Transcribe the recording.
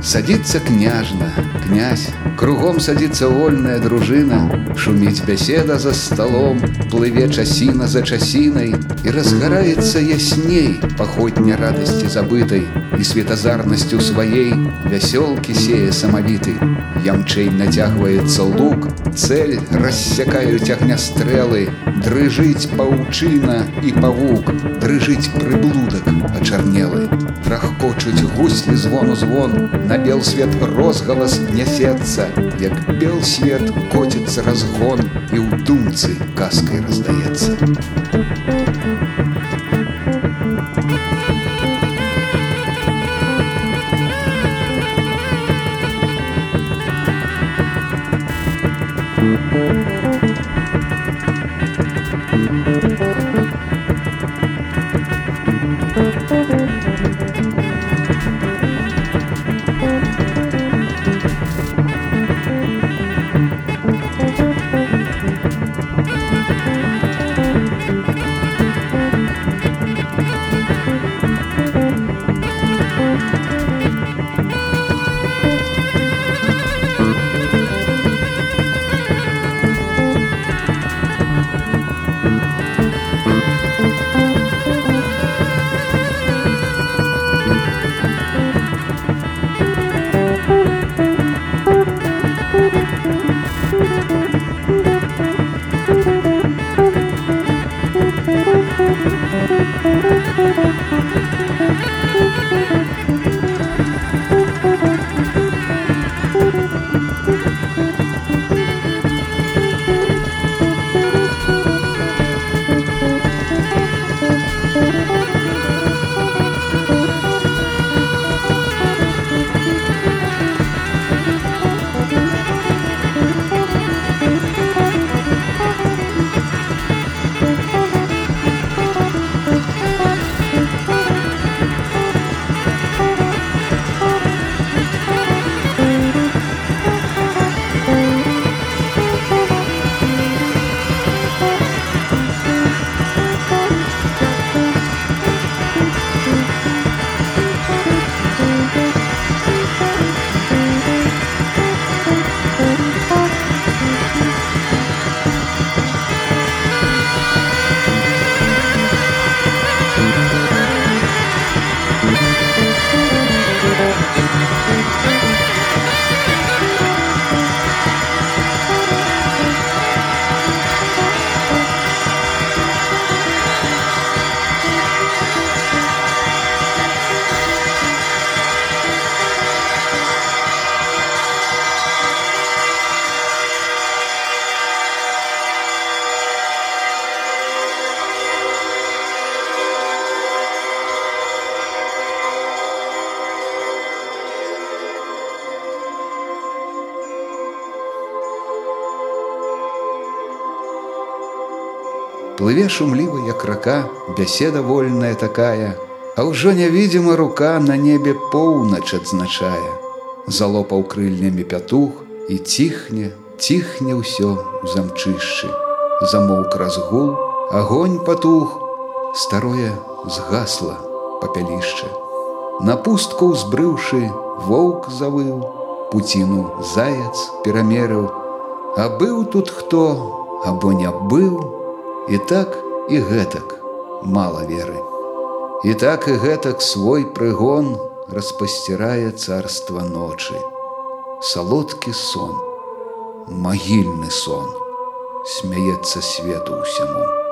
Садится княжна, князь, кругом садится вольная дружина, шумить беседа за столом, плыве часина за часиной, и разгорается ясней походня радости забытой, и светозарностью своей веселки сея самовитой. Ямчей натягивается лук, цель рассекают огнестрелы, дрыжить паучина и павук, дрыжить приблудок очернелый. Рахкочуть гусли звону звон, на бел свет розголос несется, як бел свет котится разгон, и у думцы каской раздается. Плыве шумліва, як рака, бяседа вольная такая, а ўжо нявідзіма рука на небе поўнач адзначае. Залопаў крыльнямі пятух, і ціхне, ціхне ўсё ў замчышчы. Замоўк разгул, агонь патух, старое згасла папялішча. На пустку ўзбрыўшы, воўк завыў, пуціну заяц перамерыў. А быў тут хто, або не быў, і так і гэтак мала веры. І так і гэтак свой прыгон распасцірае царства ночы. Салодкі сон, магільны сон, смяецца свету ўсяму.